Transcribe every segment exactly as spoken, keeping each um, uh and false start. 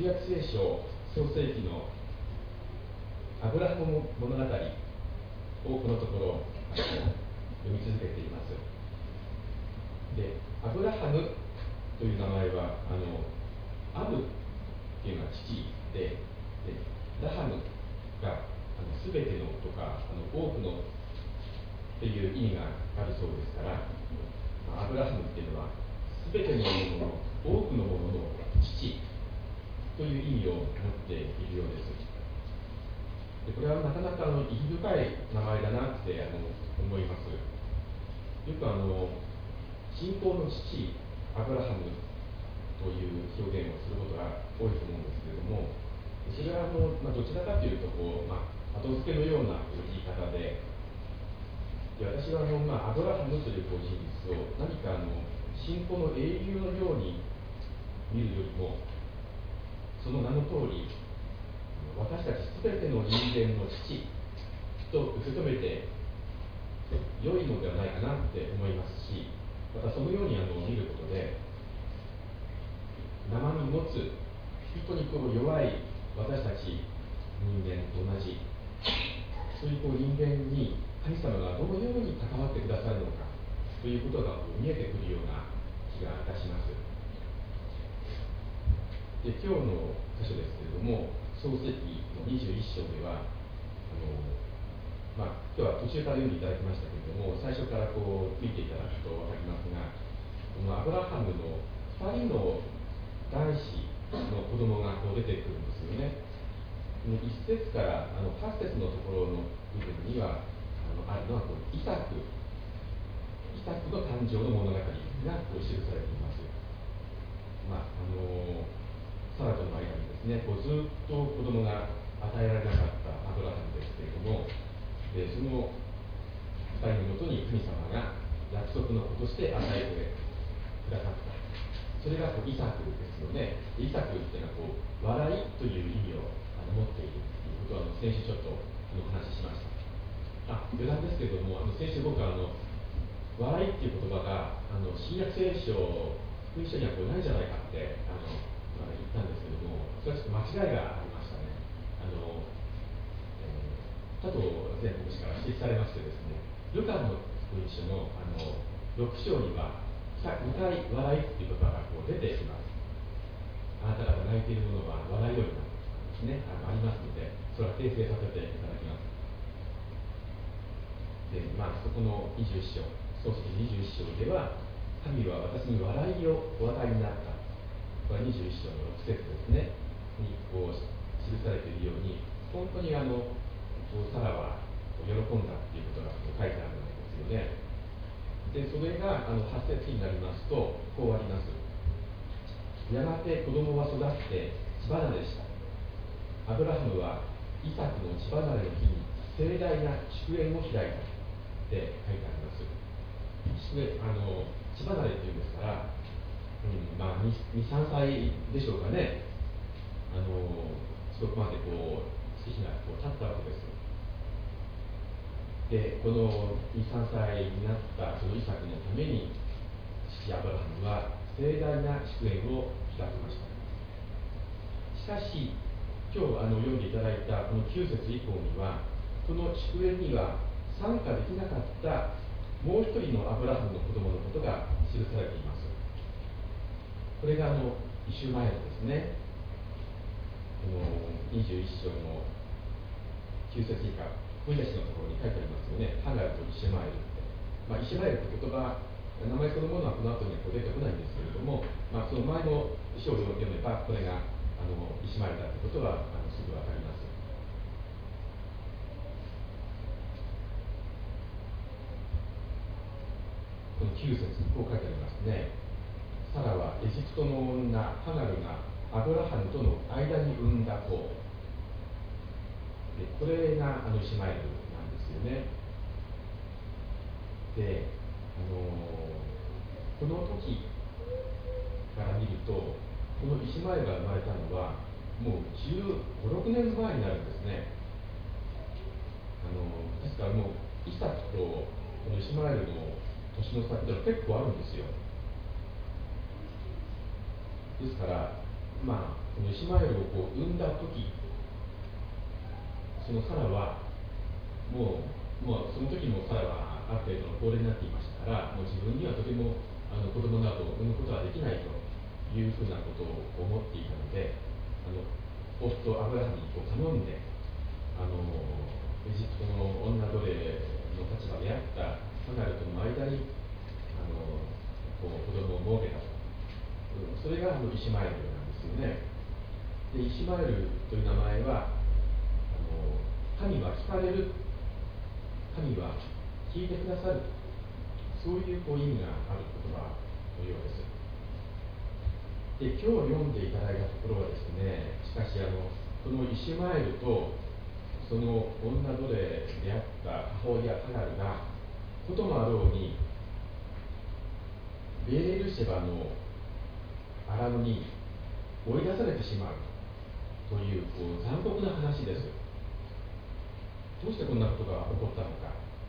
旧約聖書創世記のアブラハム物語をこのところあの読み続けています。で、アブラハムという名前はあのアブっていうのは父で、でラハムがあの全てのとかあの多くのっていう意味があるそうですから、アブラハムっていうのは全てのものの多くのものの父という意味を持っているようです。でこれはなかなかあの意義深い名前だなってあの思います。よくあの信仰の父アブラハムという表現をすることが多いと思うんですけれども、それはあの、まあ、どちらかというとこう、まあ、後付けのような言い方で、で私はあの、まあ、アブラハムという人物を何かあの信仰の英雄のように見るよりも、その名の通り私たち全ての人間の父と受け止めて良いのではないかなって思いますし、またそのようにあの見ることで生身持つ本当にこう弱い私たち人間と同じ、そういうこう人間に神様がどのように関わってくださるのかということが見えてくるような気がいたします。で今日の箇所ですけれども、創世記のにじゅういっ章ではあの、まあ、今日は途中から読んでいただきましたけれども、最初からこう見ていただくと分かりますが、このアブラハムのふたりの男子の子供がこう出てくるんですよね。いっ節からあのはち節のところの部分にはあのあるのはこうイサクイサクの誕生の物語がこう記されています。まああのサラとの間にですね、こうずっと子供が与えられなかったアブラハムですけれども、でそのふたりのもとに神様が約束の子として与えてくださった。それがこうイサクですよね。イサクっていうのはこう笑いという意味をあの持っているということをあの先週ちょっとあのお話ししました。あ、余談ですけれども、あの先週僕はあの笑いっていう言葉があの新約聖書福音書にはこうないんじゃないかってあの、まあ、言ったんですけども、それはちょっと間違いがありましたね。あの、えー、加藤前牧師から指摘されましてですね、ルカの福音書のあのろく章にはにかい笑いっていう言葉がこう出てきます。あなた方泣いているものは笑いようになるんですね。あのありますので、それは訂正させていただきます。で、まあ、そこのにじゅういっ章、創世記にじゅういっ章では、神は私に笑いをお与えになった。これはにじゅういっ章のろく節ですね。にこう記されているように、本当にあのサラは喜んだっていうことが書いてあるわけですよね。でそれがあのはち節になりますとこうあります。やがて子供は育って血離れした。アブラハムはイサクの血離れの日に盛大な祝宴を開いたって書いてあります。祝あの血離れっていうんですから、うんまあ、に、さんさいでしょうかね。あのそこまでこう月日がこう経ったわけです。でこのに、さんさいになったそのイサクのために父アブラハムは盛大な祝宴を開きました。しかし今日あの読んでいただいたこのきゅう節以降には、この祝宴には参加できなかったもう一人のアブラハムの子供のことが記されています。これがあのイシュマエルですね。このにじゅういっ章のきゅう節以下、声出しのところに書いてありますよね。ハガルとイシュマエルって、まあ、イシュマエルって言葉、名前そのものはこの後にはこう出てこないんですけれども、まあ、その前の章を読めばこれがあのイシュマエルだということはあのすぐ分かります。このきゅう節にこう書いてありますね。サラはエジプトの女ハガルがアブラハムとの間に産んだ子で、これがあのイシュマエルなんですよね。で、あのこの時から見ると、このイシュマエルが生まれたのはもうじゅうご、ろくねんまえになるんですね。あのですからもうイサクとこのイシュマエルの年の差っていうのは結構あるんですよ。ですからまあ、このイシュマエルをこう産んだ時、そのサラはもう、もうその時もサラはある程度の高齢になっていましたから、もう自分にはとてもあの子供などを産むことはできないというふうなことを思っていたので、あの夫アブラハムにこう頼んで、あのエジプトの女奴隷の立場であったハガルとの間にあのこう子供を設けたと、それがあのイシュマエルなんですよね。でイシュマエルという名前は、あの神は聞かれる、神は聞いてくださる、そういうこう意味がある言葉のようです。で今日読んでいただいたところはですね、しかしあのこのイシュマエルとその女奴隷であった母親ハガルがこともあろうにベールシェバのアラムに追い出されてしまうという、こう残酷な話です。どうしてこんなことが起こったのか。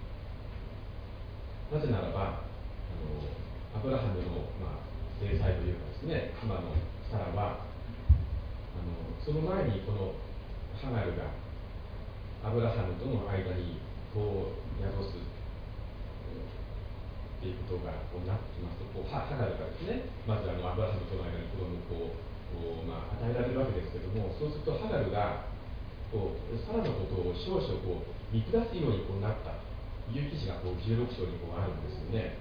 なぜならば、あのアブラハムの、まあ、制裁というかですね、妻のサラはあのその前にこのハガルがアブラハムとの間にこう宿すっていうことがこうなってきますと、こうハガルがですね、まずあのアブラハムとの間に子供をこうこう、まあ、与えられるわけですけども、そうするとハガルがこうサラのことを少々こう見下すようにこうなったという記事がこうじゅうろく章にこうあるんですよね。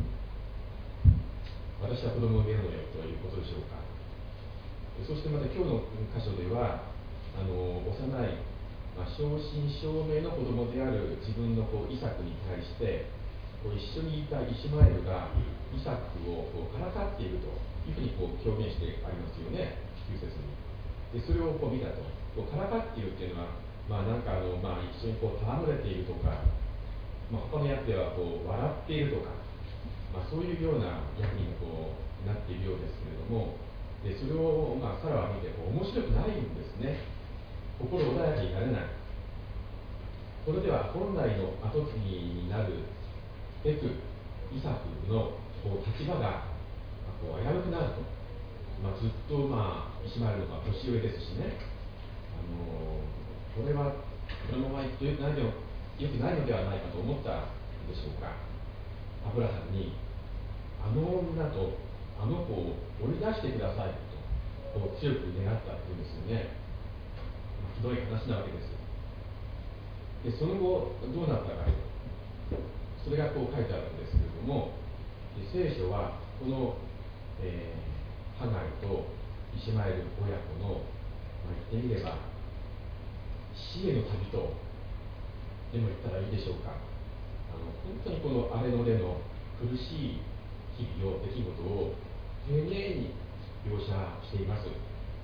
私は子供を産めるのよということでしょうか。そしてまた今日の箇所では、あの幼い、まあ、正真正銘の子供である自分のこうイサクに対してこう一緒にいたイシュマエルがイサクをこうからかっているというふうにこう表現してありますよね、きゅう節に。でそれをこう見たと、こうからかっているっていうのは、まあなんかあの、まあ、一緒にこう戯れているとか、まあ、他の役ではこう笑っているとか、まあ、そういうような役にこうなっているようですけれども、でそれを、まあ、サラは見てこう面白くないんですね。心穏やかになれない。それでは本来の跡継ぎになるべくイサクのこう立場が、まあ、こう危うくなると、まあ、ずっと、まあ、イシュマエルの方が年上ですしね、あのこれはこのままいくとよくないのよくないのではないかと思ったんでしょうか。アブラハムにあの女とあの子を追い出してくださいとこう強く願ったっていうんですよね。まあ、ひどい話なわけです。でその後どうなったか、それがこう書いてあるんですけれども、聖書はこの、えー、ハガルとイシュマエル親子の、まあ、言ってみれば死への旅とでも言ったらいいでしょうか。あの本当にこの荒れのれの苦しい日々を出来事を丁寧に描写しています。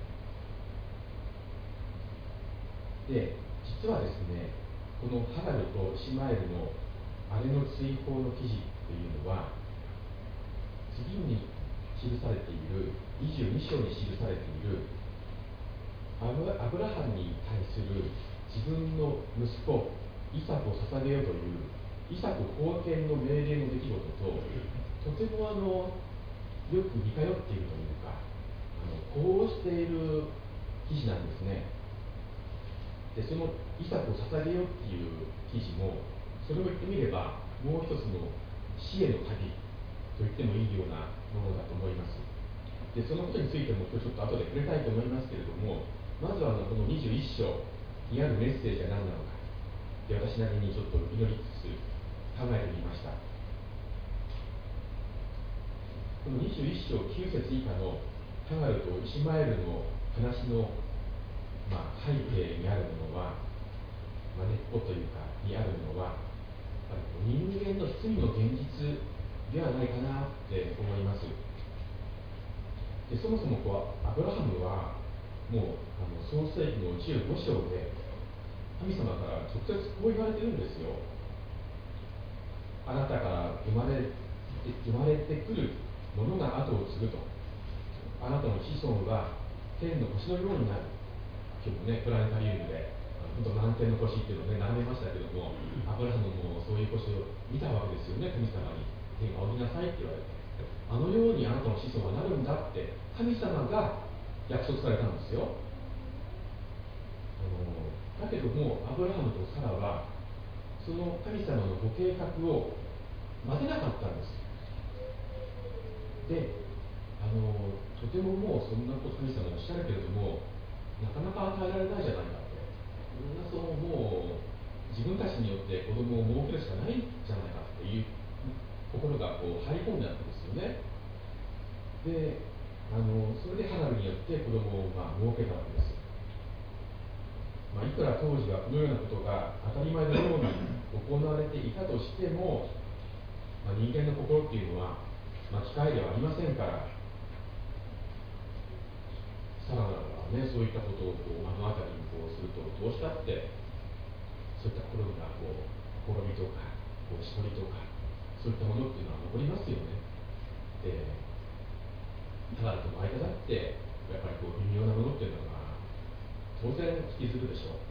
で実はですね、このハガルとイシュマエルの荒れの追放の記事というのは、次に記されているにじゅうに章に記されているアブラハムに対する自分の息子イサクを捧げようというイサク封建の命令の出来事ととてもあのよく似通っているというか、あの呼応している記事なんですね。でそのイサクを捧げようっていう記事も、それを言ってみればもう一つの死への旅と言ってもいいようなものだと思います。でそのことについても今日ちょっと後で触れたいと思いますけれども、まずはあのこのにじゅういっ章にあるメッセージは何なのか、で私なりにちょっと祈りつつ考えてみました。このにじゅういっ章きゅう節以下のハガルとイシュマエルの話の、まあ、背景にあるものは、まあ、根っこというかにあるものは、人間の罪の現実ではないかなって思います。でそもそもこうアブラハムはもうあの創世記のじゅうご章で神様から直接こう言われてるんですよ。あなたから生まれ生まれてくるものが後を継ぐと。あなたの子孫は天の星のようになる。今日もね、プラネタリウムで本当満天の星っていうのをね眺めましたけども、アブラハムもそういう星を見たわけですよね。神様に天を仰ぎなさいって言われて、あのようにあなたの子孫はなるんだって神様が約束されたんですよ。あのだけどもアブラハムとサラはその神様のご計画を待てなかったんです。で、あのとてももうそんなこと神様おっしゃるけれどもなかなか与えられないじゃないかって、みんなそうもう自分たちによって子供を設けるしかないんじゃないかっていう心がこう入り込んであったんですよね。で、あのそれでハガルによって子供をまあ設けたわけです。まあ、いくら当時はこのようなことが当たり前のように行われていたとしても、まあ、人間の心っていうのは、まあ、機械ではありませんから、さらならばね、そういったことをこう目の当たりにこうすると、どうしたってそういった心がこうほころびとかこうしこりとかそういったものっていうのは残りますよね。で、ハガルとの間だってやっぱりこう微妙なものっていうのが当然引きずるでしょう。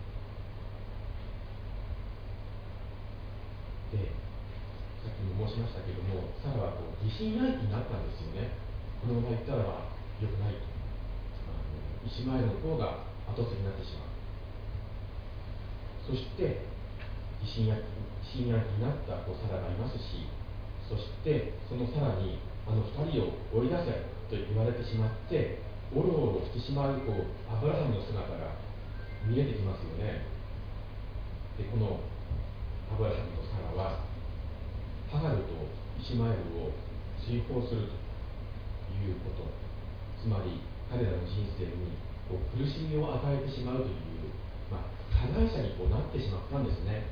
で、さっきも申しましたけども、サラはこう疑心暗鬼になったんですよね。このまま行ったらば良くないと、あのイシマエルの方が後継ぎになってしまう。そして疑心暗鬼になったこうサラがいますし、そしてそのさらにあのふたりを追い出せと言われてしまっておろおろしてしまうこうアブラハムの姿が見えてきますよね。で、このアブラハムとサラはハガルとイシマエルを追放するということ、つまり彼らの人生にこう苦しみを与えてしまうという、まあ、加害者にこうなってしまったんですね。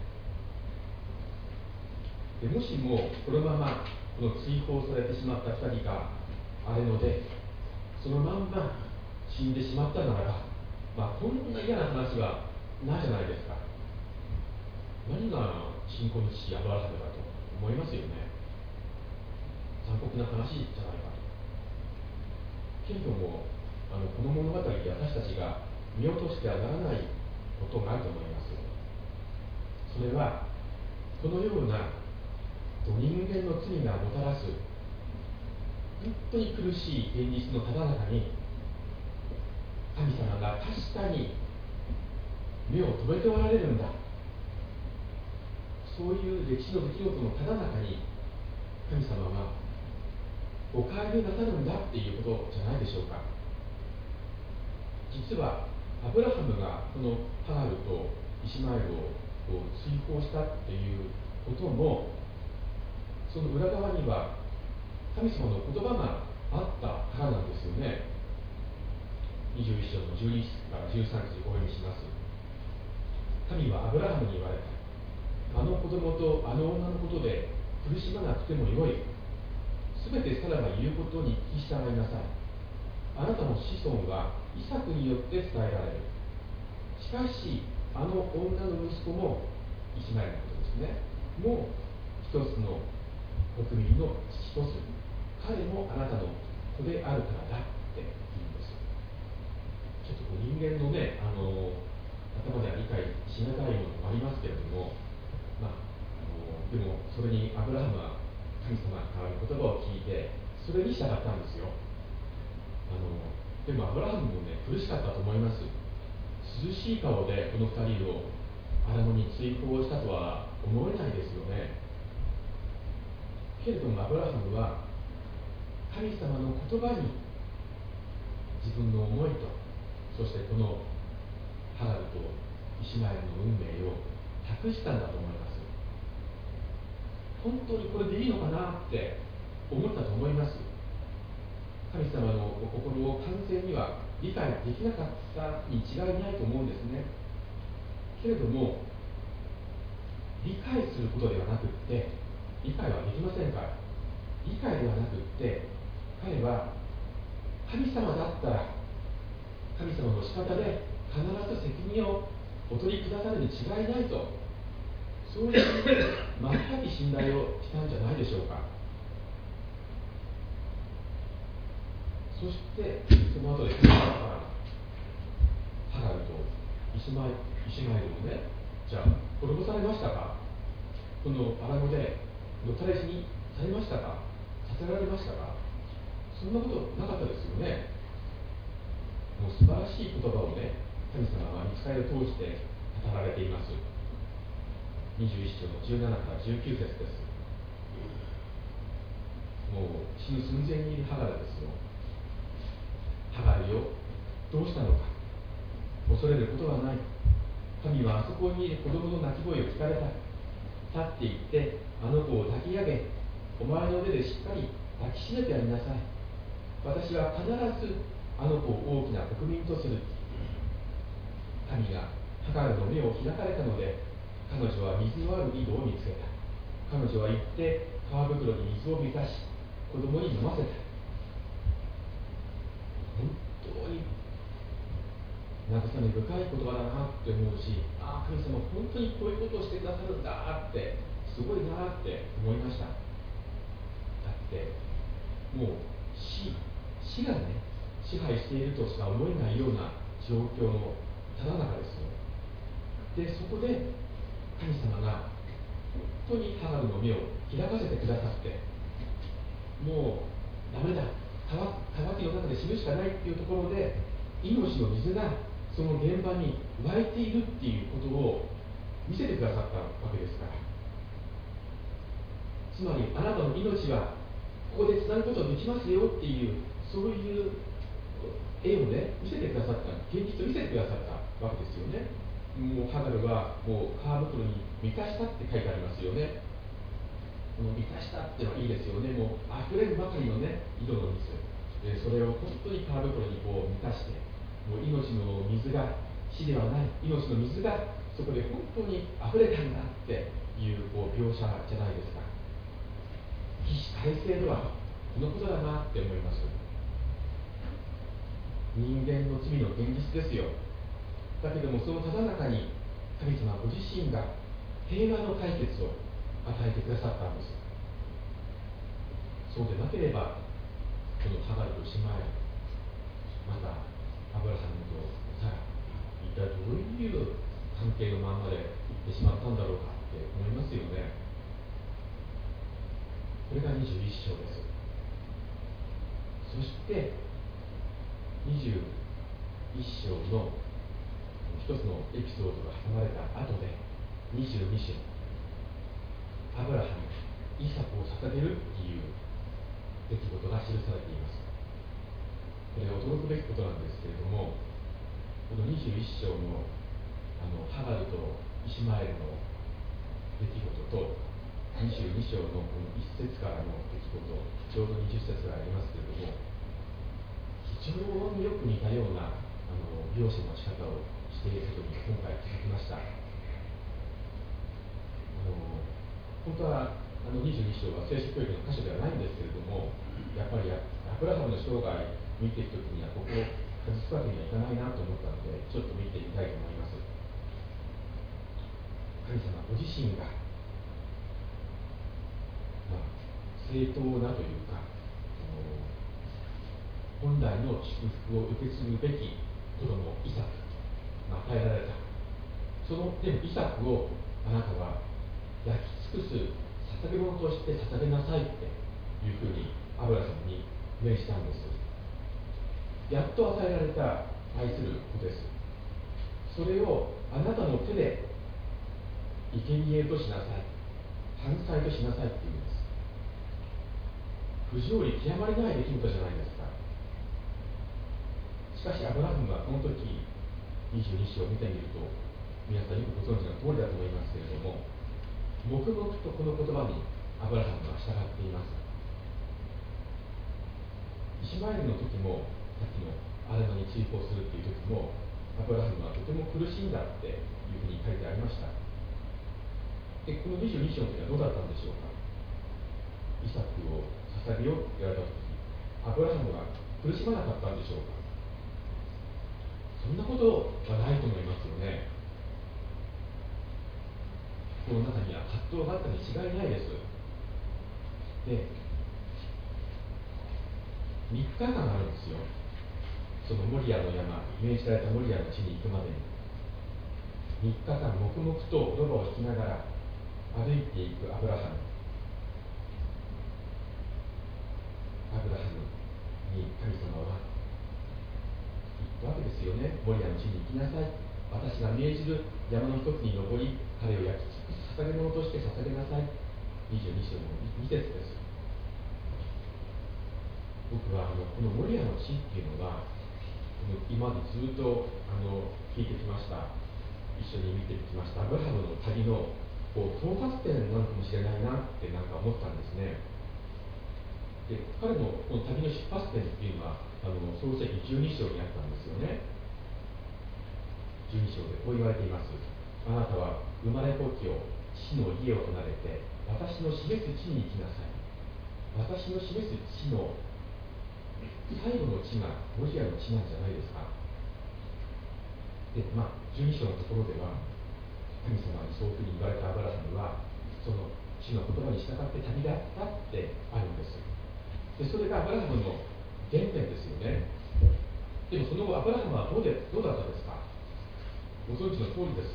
でもしもこのままこの追放されてしまったふたりがあれのでそのまんま死んでしまったならば、まあ、こんな嫌な話はないじゃないですか。何が信仰の父アブラハムだと思いますよね。残酷な話じゃないかと。けれどもあのこの物語で私たちが見落としてはならないことがあると思います。それはこのような人間の罪がもたらす本当に苦しい現実のただ中に神様が確かに目を留めておられるんだ、そういう歴史の出来事のただ中に神様はお帰りなさるんだっていうことじゃないでしょうか。実はアブラハムがこのハガルとイシマエルをこう追放したっていうこともその裏側には神様の言葉があったからなんですよね。にじゅういっ章のじゅうに節からじゅうさん節お読みします。神はアブラハムに言われた。あの子供とあの女のことで苦しまなくてもよい。すべてサラが言うことに聞き従いなさい。あなたの子孫はイサクによって伝えられる。しかしあの女の息子もイシマエルのことですね、もう一つの国民の父とする。彼もあなたの子であるからだって言うんです。ちょっとこう人間のね、あの頭では理解しがたいものもありますけれども、まあ、あのでもそれにアブラハムは神様からの言葉を聞いてそれに従ったんですよ。あのでもアブラハムもね苦しかったと思います。涼しい顔でこのふたりを荒野に追放したとは思えないですよね。けれどもアブラハムは神様の言葉に自分の思いと、そしてこのハガルとイシマエルの運命を託したんだと思います。本当にこれでいいのかなって思ったと思います。神様のお心を完全には理解できなかったに違いないと思うんですね。けれども理解することではなくって、理解はできませんから、理解ではなくって彼は神様だったら神様の仕方で必ず責任をお取りくださるに違いないと、そういう全く信頼をしたんじゃないでしょうか。そしてその後で神様からハガルとイシマエイシマエルをね、じゃあ滅ぼされましたか、この荒野で野垂れ死にされましたか、させられましたか、そんなことなかったですよね。 もう素晴らしい言葉をね、神様は御使いを通して語られています。にじゅういっ章のじゅうななからじゅうきゅう節です。もう死ぬ寸前にいるハガルですよ。ハガルよ、どうしたのか。恐れることはない。神はあそこにいる子供の泣き声を聞かれた。去って行ってあの子を抱き上げ、お前の腕でしっかり抱きしめてやりなさい。私は必ずあの子を大きな国民とする。神がハガルの目を開かれたので、彼女は水のある井戸を見つけた。彼女は行って川袋に水を満たし、子供に飲ませた。本当に慰め深い言葉だなって思うし、ああ、神様本当にこういうことをしてくださるんだって、すごいなって思いました。だってもう死死がね、支配しているとしか思えないような状況のただ中ですよ。で、そこで神様が本当にハガルの目を開かせてくださって、もうダメだ、渇きの中で死ぬしかないっていうところで、命の水がその現場に湧いているっていうことを見せてくださったわけですから。つまりあなたの命はここでつなぐことができますよっていう、そういう絵をね、見せてくださった、現実を見せてくださったわけですよね。もうハガルはもう川袋に満たしたって書いてありますよね。この満たしたってのはいいですよね。もう溢れるばかりのね、井戸の水、でそれを本当に川袋にこう満たして、もう命の水が死ではない、命の水がそこで本当に溢れたんだっていう、こう描写じゃないですか。起死回生とはこのことだなって思います。人間の罪の現実ですよ。だけどもそのただ中に神様ご自身が平和の解決を与えてくださったんです。そうでなければ、このハガルとシマエル、またアブラハムとサラ、一体どういう関係のままで行ってしまったんだろうかって思いますよね。これがにじゅういっ章です。そしてにじゅういっ章の一つのエピソードが挟まれた後で、にじゅうに章、アブラハム、イサクを捧げるっていう出来事が記されています。これは驚くべきことなんですけれども、このにじゅういっ章のあのハガルとイシマエルの出来事と、にじゅうに章のこのいっ節からの出来事、ちょうどにじゅっ節がありますけれども、非常によく似たようなあの描写の仕方をしていることに今回気づきました。あの本当はあのにじゅうに章は聖書教育の箇所ではないんですけれども、やっぱりアブラハムの生涯を見ていくときにはここを外すわけにはいかないなと思ったので、ちょっと見てみたいと思います。神様ご自身が、まあ、正当なというか、本来の祝福を受け継ぐべき子供イサクが与えられた。そのでもイサクをあなたは焼き尽くす捧げ物として捧げなさいっていうふうにアブラハムに命じたんです。やっと与えられた愛する子です。それをあなたの手で生贄としなさい、犯罪としなさいっていうんです。不条理極まりない出来事じゃないですか。しかしアブラハムはこの時にじゅうに章を見てみると、皆さんよくご存知の通りだと思いますけれども、黙々とこの言葉にアブラハムは従っています。イシマエルの時も、さっきのアレマに追放するっていう時も、アブラハムはとても苦しんだっていうふうに書いてありました。で、このにじゅうに章の時はどうだったんでしょうか。イサクを捧げようって言われた時、アブラハムは苦しまなかったんでしょうか。そんなことはないと思いますよね。この中には葛藤があったに違いないです。で、みっかかんあるんですよ。そのモリアの山、イメージされたモリアの地に行くまでに。みっかかん黙々とロバを引きながら歩いていくアブラハム。アブラハムに神様は言っわけですよね。モリアの地に行きなさい。私が命じる山の一つに登り、彼を焼き尽くす捧げ物として捧げなさい。にじゅうに章のに節です。僕はあのこのモリアの地っていうのは、今までずっとあの聞いてきました。一緒に見てきました。アブラハムの旅のこう到達点なのかもしれないなってなんか思ったんですね。で、彼のこの旅の出発点っていうのは、あの創世記じゅうに章にあったんですよね。じゅうに章でこう言われています。あなたは生まれ故郷、父の家を離れて、私の示す地に行きなさい。私の示す地の最後の地がモリアの地なんじゃないですか。で、まあ、じゅうに章のところでは、神様にそういうふうに言われたアブラハムは、その主の言葉に従って旅立ったってあるんです。で、それがアブラハムの原点ですよね。でもその後、アブラハムはどうでどうだったですか。ご存知の通りです。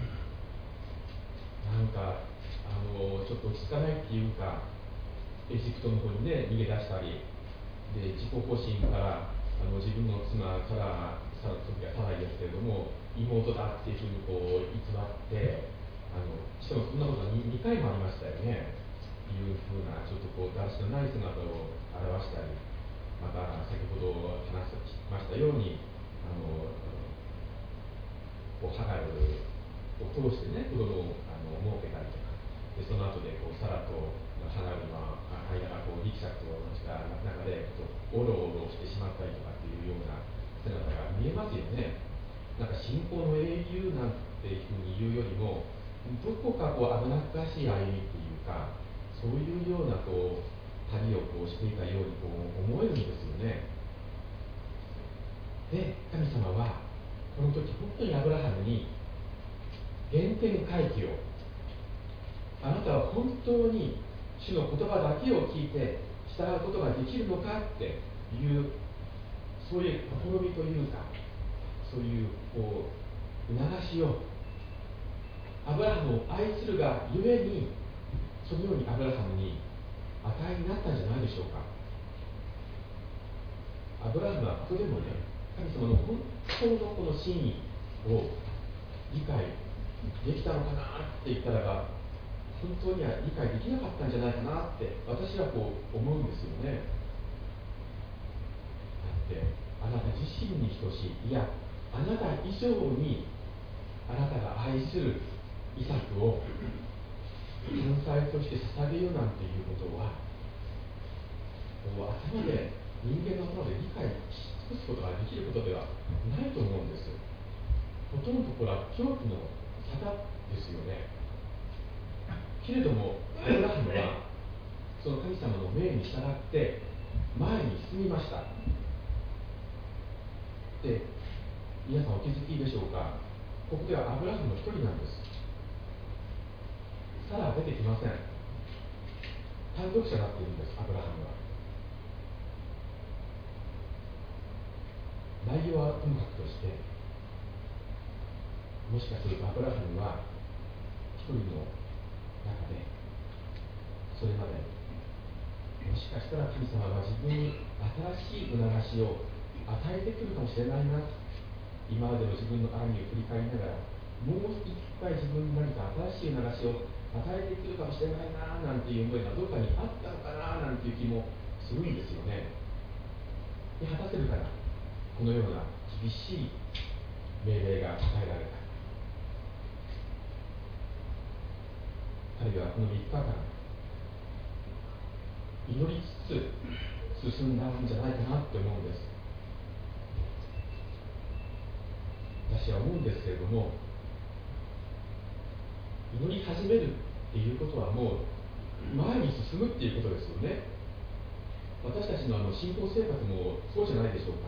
なんか、あのちょっと落ち着かないっていうか、エジプトの方にね、逃げ出したり、で自己保身からあの自分の妻からサラ時はサライですけれども、妹だっていうふうにこう偽って、あのしかもそんなことが 2, 2回もありましたよね。いうふうなちょっとこうだらしのない姿を表したり、また先ほど話しましたように、あのこうハガルを通してね、子供をあの設けたりとか、でその後でこうサラとハガルの間がこうギクシャクとした中でちょっとオロオロしてしまったりとかっていうような姿が見えますよね。なんか信仰の英雄なんていうふうに言うよりも、どこかこう危なっかしい歩みっていうか、そういうようなこう旅をこうしていたようにこう思えるんですよね。で、神様はこの時本当にアブラハムに原点回帰を、あなたは本当に主の言葉だけを聞いて従うことができるのかっていう、そういう試みというか、そういうこう促しを、アブラハムを愛するがゆえに、そのようにアブラハムに与えになったんじゃないでしょうか。アブラハムはここでもね、神様の本当のこの真意を理解できたのかなって言ったらば、本当には理解できなかったんじゃないかなって私はこう思うんですよね。だってあなた自身に等しい、いやあなた以上にあなたが愛するイサクを天才として捧げようなんていうことは、もう頭で人間の頭で理解し尽くすことができることではないと思うんです。ほとんどこれは狂気の沙汰ですよね。けれどもアブラハムはその神様の命に従って前に進みました。で、皆さんお気づきでしょうか。ここではアブラハムの一人なんです。サラは出てきません。単独者だっていうんです、アブラハムは。内容はともかくとして、もしかするとアブラハムは一人の中で、それまでもしかしたら神様が自分に新しい促しを与えてくるかもしれないな、今までの自分の歩みを振り返りながら、もう一回自分に何か新しい促しを与えてくるかもしれないななんていう思いがどこかにあったのかななんていう気もするんですよね。で、果たせるからこのような厳しい命令が与えられた。彼はこのみっかかん祈りつつ進んだんじゃないかなって思うんです。私は思うんですけれども、祈り始めるっていうことはもう前に進むっていうことですよね。私たちのあの信仰生活もそうじゃないでしょうか。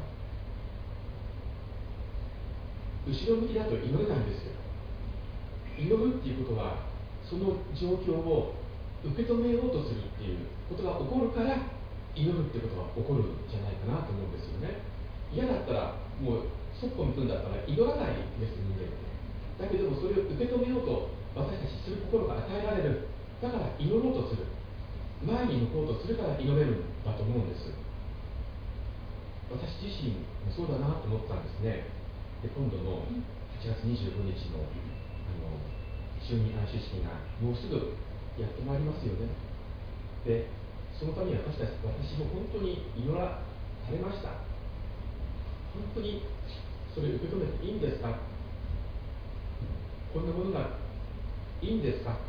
後ろ向きだと祈れないんですよ。祈るっていうことはその状況を受け止めようとするっていうことが起こるから祈るってことが起こるんじゃないかなと思うんですよね。嫌だったらもうそっぽ向くんだったら祈らないです、人間って。だけどもそれを受け止めようと私たちする心が与えられる。だから祈ろうとする。前に向こうとするから祈れるんだと思うんです。 私自身もそうだなと思ったんですね。で、今度のはちがつにじゅうごにちのあの就任安守式がもうすぐやってまいりますよね。で、そのために私たち私も本当に祈らされました。本当にそれを受け止めていいんですか、こんなものがいいんですか、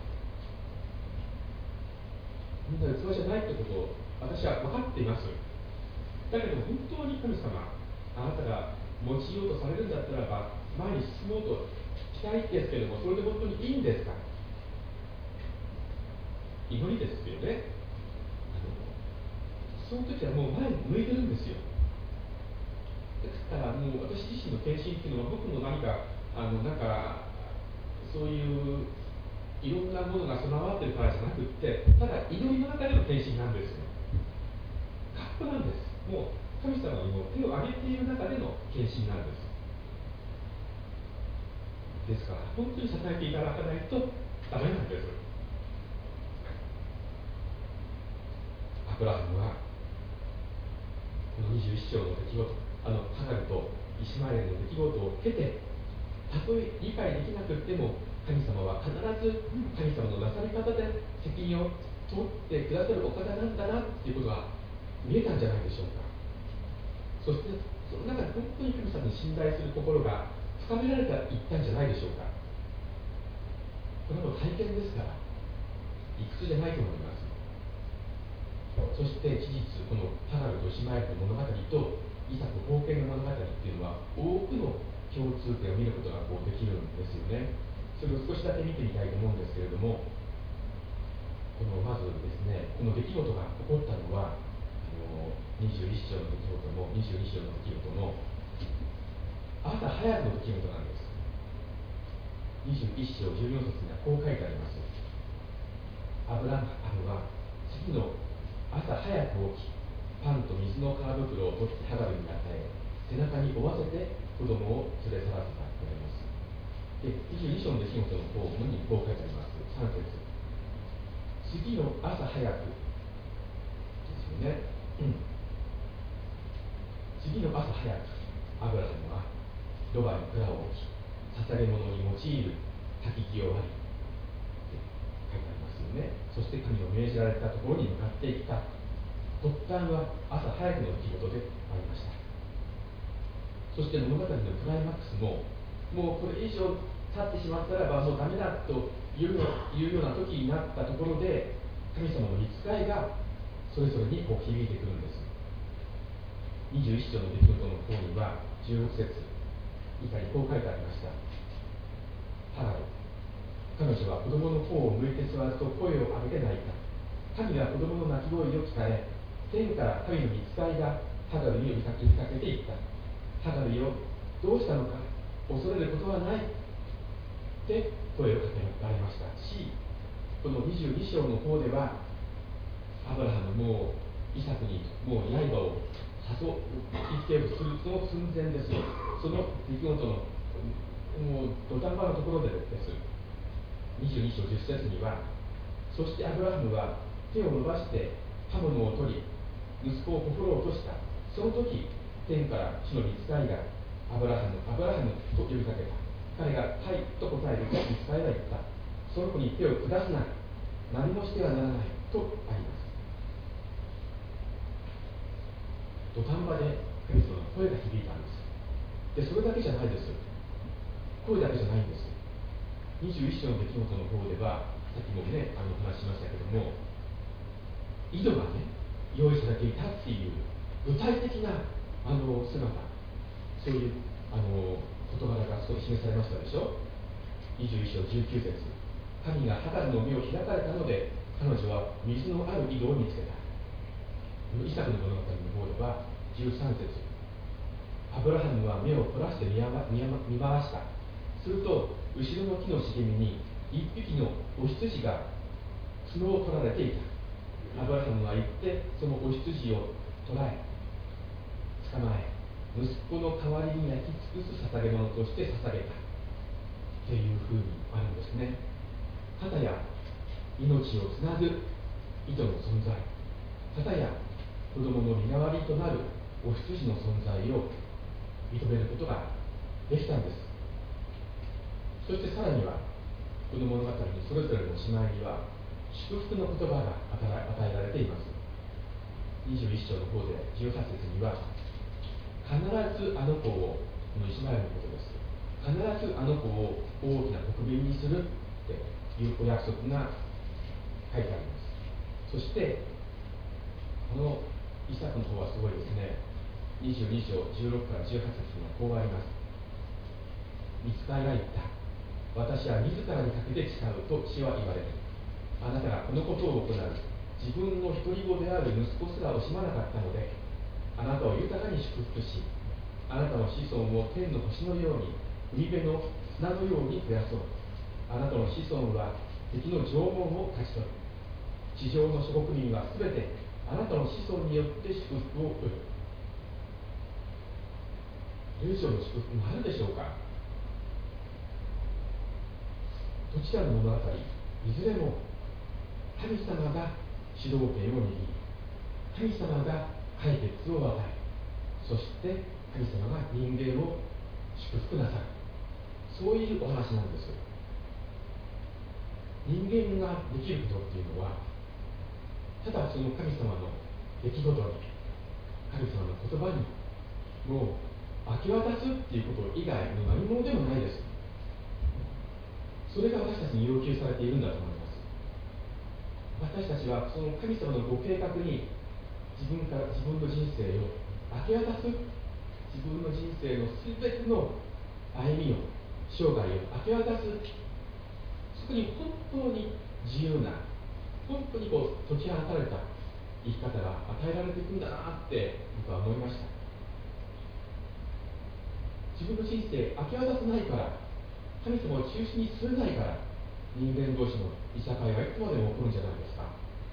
みんな器じゃないってことを私は分かっています。だけど本当に神様、あなたが用いようとされるんだったらば前に進もうとしたいですけれども、それで本当にいいんですか。祈りですよね。あのその時はもう前に向いてるんですよ。ですからもう私自身の献身っていうのは僕の何かあのなんかそういういろんなものが備わってるからじゃなくって、ただ祈りの中での献身なんですよ。カップなんです。もう神様にも手を挙げている中での献身なんです。ですから本当に支えていただかないとダメなんです。アブラハムはこのにじゅういっ章の出来事、あのハガルとイシマエルの出来事を経て、たとえ理解できなくっても神様は必ず神様のなさり方で責任を取ってくださるお方なんだなっていうことが見えたんじゃないでしょうか。そしてその中で本当に神様に信頼する心が深められていったんじゃないでしょうか。これも体験ですから理屈じゃないと思います。そして事実、このハガルとイシマエルの物語とイサク封建の物語っていうのは多くの共通点を見ることがこうできるんですよね。それを少しだけ見てみたいと思うんですけれども、このまずですね、この出来事が起こったのはあのにじゅういっ章の出来事もにじゅうに章の出来事も朝早くの出来事なんです。にじゅういっ章じゅうよん節にはこう書いてあります。アブラハムは次の朝早く起き、パンと水の皮袋を取ってハガルに与え、背中に負わせて子供を連れ去らせたとあります。で、にじゅうに章の出来事の方にこう書いてあります。さん節。次の朝早くですよね。うん、次の朝早く、アブラハムはロバに蔵を置き、捧げ物に用いる焚き木を割り、書いてありますよね。そして神の命じられたところに向かっていった。発端は朝早くの出来事でありました。そして物語のクライマックスも、もうこれ以上経ってしまったらばもうダメだというような時になったところで、神様の御使いがそれぞれにこう響いてくるんです。にじゅういっ章の出来事の方にはじゅうろく節以下にこう書いてありました。ハガル、彼女は子供の方を向いて座ると声を上げて泣いた。神が子供の泣き声を聞かれ、天から神の御使いがハガルに呼びかけていった。ハガルよ、どうしたのか、恐れることはないって声をかけられましたし、このにじゅうに章の方ではアブラハムもイサクにもう刃を刺そう突きつけようとするその寸前です。その出来事のもう土壇場のところでです。にじゅうに章じゅっ節には、そしてアブラハムは手を伸ばして刃物を取り息子を心を落とした。その時天から主の御使いがアブラハムアブラハムと呼びかけた。彼がはいと答えると御使いは言った。その子に手を下すな、何もしてはならないとあります。土壇場で神様の声が響いたんです。で、それだけじゃないです。声だけじゃないんです。にじゅういっ章の出来事の方では、さっきもね、あの話しましたけども、井戸がね、用意されていたっていう具体的なあの姿、そういうあの事柄がそこで示されましたでしょ。にじゅういっ章じゅうきゅう節、神がハガルの目を開かれたので、彼女は水のある井戸を見つけた。イサクの物語の方ではじゅうさん節、アブラハムは目を凝らして見回した。すると後ろの木の茂みに一匹のお羊が角を取られていた。アブラハムは行ってそのお羊を捕らえ捕まえ、息子の代わりに焼き尽くす捧げ物として捧げたというふうにあるんですね。かたや命をつなぐ糸の存在、かたや子供の身代わりとなるお羊の存在を認めることができたんです。そしてさらにはこの物語にそれぞれの姉妹には祝福の言葉が与えられています。にじゅういっ章の方でじゅうはち節には、必ずあの子を、このイシュマエルのことです、必ずあの子を大きな国民にするっていうお約束が書いてあります。そしてこのイサクの方はすごいですね。にじゅうに章じゅうろくからじゅうはち節にはこうあります。御使いが言った。私は自らにかけて誓うと主は言われる。あなたがこのことを行う。自分の独り子である息子すら惜しまなかったので、あなたを豊かに祝福し、あなたの子孫を天の星のように、海辺の砂のように増やそう。あなたの子孫は敵の縄文を勝ち取る。地上の諸国民はすべてあなたの子孫によって祝福を得る。霊長の祝福もあるでしょうか。どちらの物語、いずれも神様が主導権を握り、神様が解決を与え、そして神様が人間を祝福なさる、そういうお話なんです。人間ができることっていうのは、ただその神様の出来事に、神様の言葉にもう明け渡すっていうこと以外の何者でもないです。それが私たちに要求されているんだと思います。私たちはその神様のご計画に自分から自分の人生を明け渡す、自分の人生の全ての歩みを、生涯を明け渡す、そこに本当に自由な、本当にこう解き放たれた生き方が与えられていくんだなって僕は思いました。自分の人生明け渡せないから、神様を中心に据えないから、人間同士のいさかいはいつまでも起こるんじゃないですか。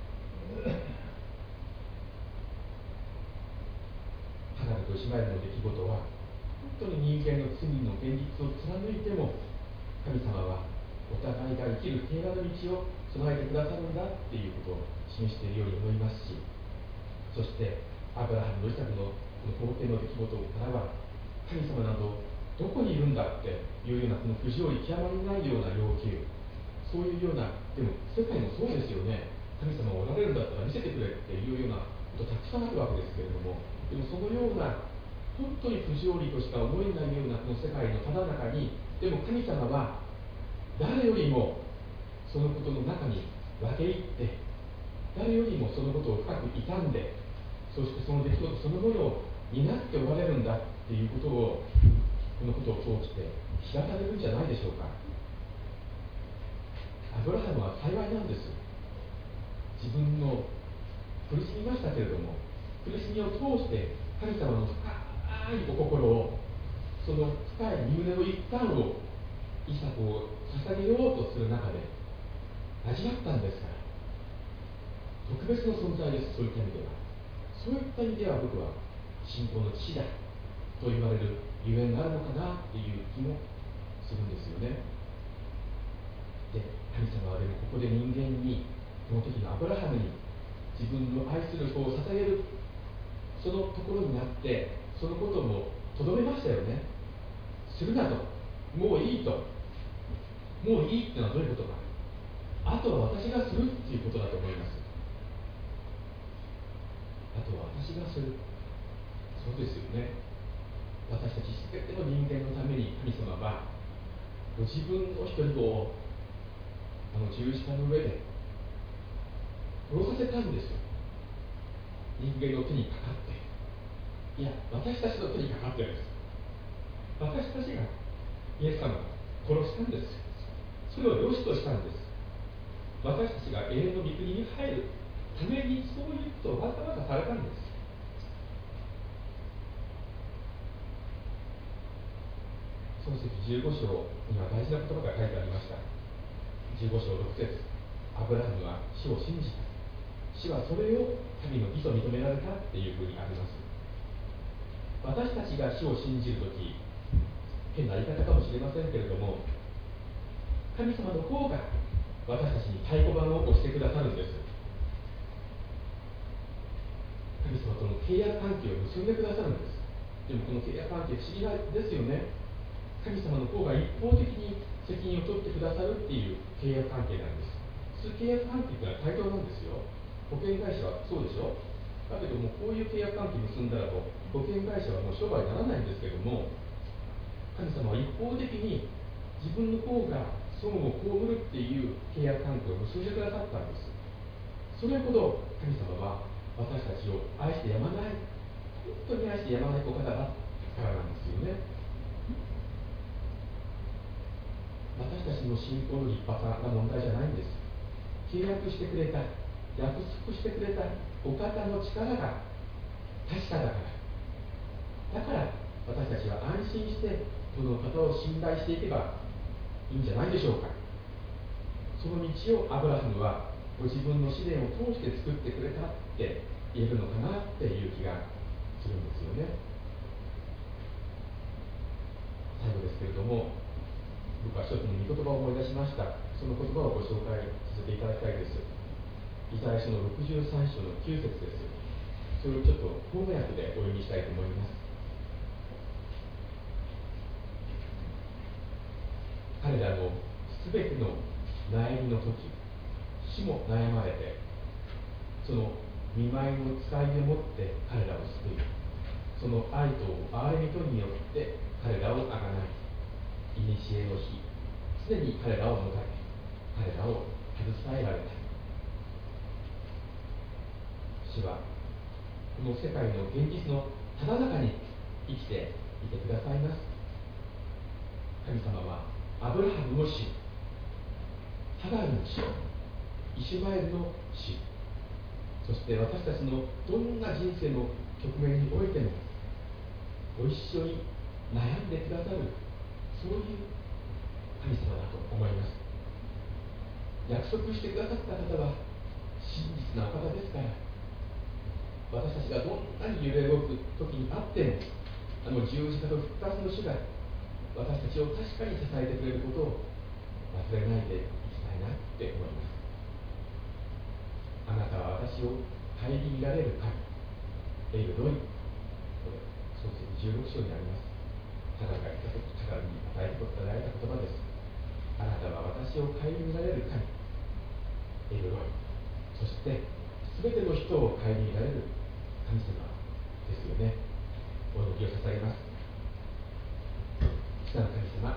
ハガルとイシュマエルの出来事は、本当に人間の罪の現実を貫いても、神様はお互いが生きる平和の道を備えてくださるんだっていうことを示しているように思いますし、そしてアブラハムのイサクのこの冒険の出来事からは、神様などどこにいるんだっていうようなこの不条理極まりないような要求、そういうような、でも世界もそうですよね。神様がおられるんだったら見せてくれっていうようなことたくさんあるわけですけれども、でもそのような本当に不条理としか思えないようなこの世界のただ中に、でも神様は誰よりもそのことの中に分け入って、誰よりもそのことを深く傷んで、そしてその出来事そのものを担っておられるんだっていうことを、このことを通して知らされるんじゃないでしょうか。アブラハムは幸いなんです。自分の苦しみましたけれども、苦しみを通して神様の深いお心を、その深い身胸の一端をイサクを捧げようとする中で味わったんですから、特別の存在です。そういった意味では、そういった意味では僕は信仰の父だと言われるゆえんがあるのかなっていう気もするんですよね。で、神様はでもここで人間に、この時のアブラハムに自分の愛する子を捧げる、そのところになってそのこともとどめましたよね。するなと、もういいと、もういいってのはどういうことか、あとは私がするっていうことだと思います。あとは私がする、そうですよね。私たち全ての人間のために神様はご自分の一人子をあの十字架の上で殺させたんですよ。人間の手にかかって、いや私たちの手にかかってるんです。私たちがイエス様を殺したんです。それを良しとしたんです。私たちが永遠の御国に入るために、そういうことをわざわざされたんです。創世記じゅうご章には大事な言葉が書いてありました。じゅうご章ろく節、アブラハムは主を信じた。主はそれを神の義と認められたっていうふうにあります。私たちが主を信じるとき、変な言い方かもしれませんけれども、神様の方が私たちに太鼓判を押してくださるんです。神様その契約関係を結んでくださるんです。でもこの契約関係不思議ですよね。神様の方が一方的に責任を取ってくださるっていう契約関係なんです。普通契約関係ってのは対等なんですよ。保険会社はそうでしょ。だけどもこういう契約関係結んだらと保険会社はもう商売にならないんですけども、神様は一方的に自分の方が損を被るっていう契約関係を結んでくださったんです。それほど神様は私たちを愛してやまない、本当に愛してやまないお方だからなんですよね。私たちの信仰の立派さが問題じゃないんです。契約してくれた、約束してくれたお方の力が確かだから。だから私たちは安心してこの方を信頼していけばいいんじゃないでしょうか。その道をアブラハムはご自分の試練を通して作ってくれたって言えるのかなっていう気がするんですよね。最後ですけれども、僕は一つの御言葉を思い出しました。その言葉をご紹介させていただきたいです。イザヤ書のろくじゅうさん章のきゅう節です。それをちょっと翻訳でお読みしたいと思います。彼らのすべての悩みの時、死も悩まれて、その見舞いの使いでもって彼らを救い、その愛と憐れみとによって彼らをあがない、いにしえの日、すでに彼らを迎え、彼らを携えられた。主はこの世界の現実のただ中に生きていてくださいます。神様はアブラハムの主、ハガルの主、イシュマエルの主、そして私たちのどんな人生の局面においてもご一緒に悩んでくださる、そういう神様だと思います。約束してくださった方は真実なお方ですから、私たちがどんなに揺れ動く時にあっても、あの十字架と復活の主が私たちを確かに支えてくれることを忘れないでいきたいなって思います。あなたは私を顧みられる神、エルロイ、これ創世記じゅうろく章にあります。ハガルが言ったとき、ハガルに与えられた言葉です。あなたは私を顧みられる神、エルロイ、そして全ての人を顧みられる神様ですよね。お祈りを捧げます。父なる神様、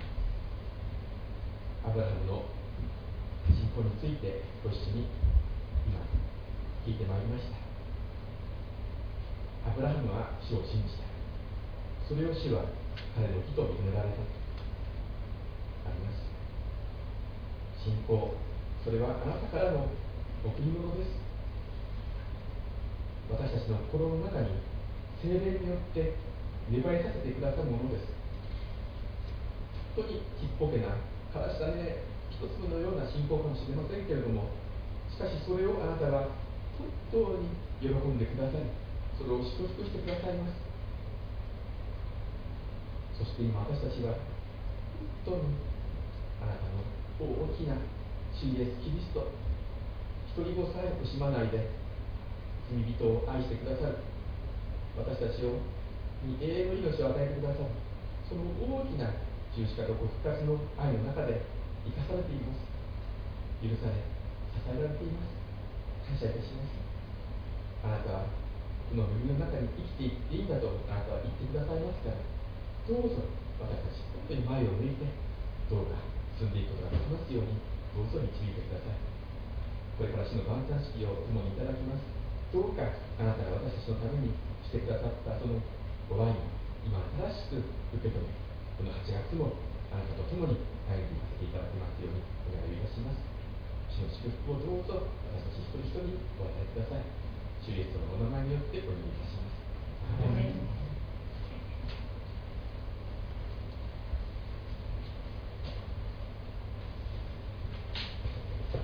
アブラハムの信仰についてご一緒に今聞いてまいりました。アブラハムは主を信じた。それを主は彼の義と認められたとあります。信仰、それはあなたからの贈り物です。私たちの心の中に聖霊によって芽生えさせてくださるものです。本当にちっぽけなからしだね一粒のような信仰かもしれませんけれども、しかしそれをあなたは本当に喜んでくださり、それを祝福してくださいます。そして今私たちは本当にあなたの大きな主イエスキリスト、一人子さえ惜しまないで罪人を愛してくださる、私たちをに永遠の命を与えてくださる、その大きな十字架とご復活の愛の中で生かされています。許され、支えられています。感謝いたします。あなたはこの耳の中に生きていっていいんだとあなたは言ってくださいますから、どうぞ私たち本当に前を向いてどうか進んでいくことができますように、どうぞ導いてください。これから主の晩餐式を共にいただきます。どうかあなたが私たちのためにしてくださったそのご愛を今新しく受け止め、このはちがつもあなたと共に歩んでいかせていただきますようにお願いをいたします。主の祝福をどうぞ私たち一人一人にお与えください。主イエスのお名前によってお祈りいたします。